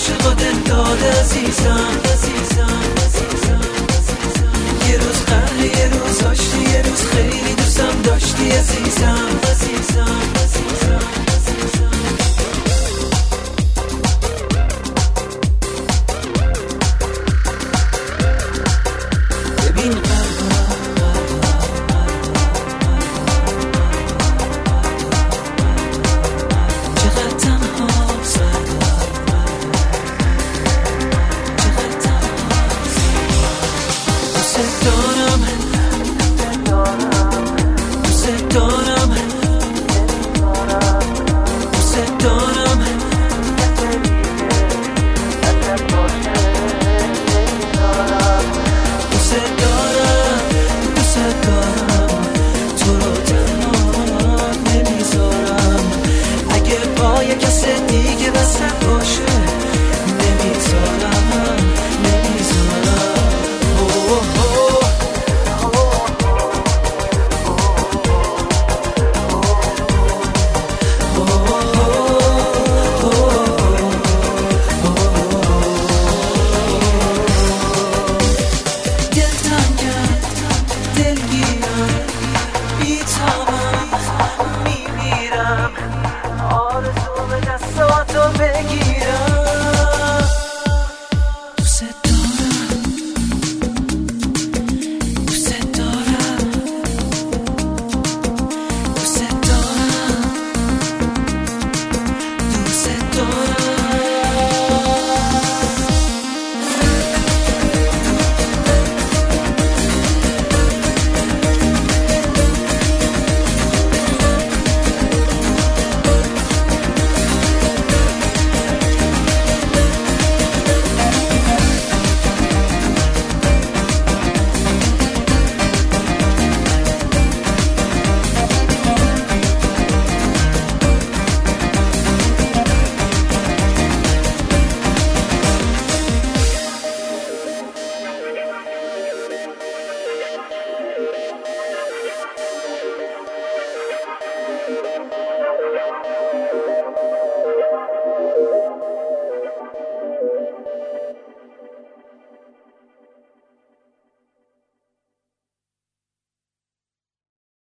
عاشق و دل داده عزیزم. یه روز قهر یه روز آشتی، یه روز خیلی دوستم داشتی عزیزم. ببین چقدر تنهاست، دوست دارم، دوست دارم، دوست دارم، دوست دارم، دوست دارم، تو رو تنها نمیذارم. اگه پای کس دیگه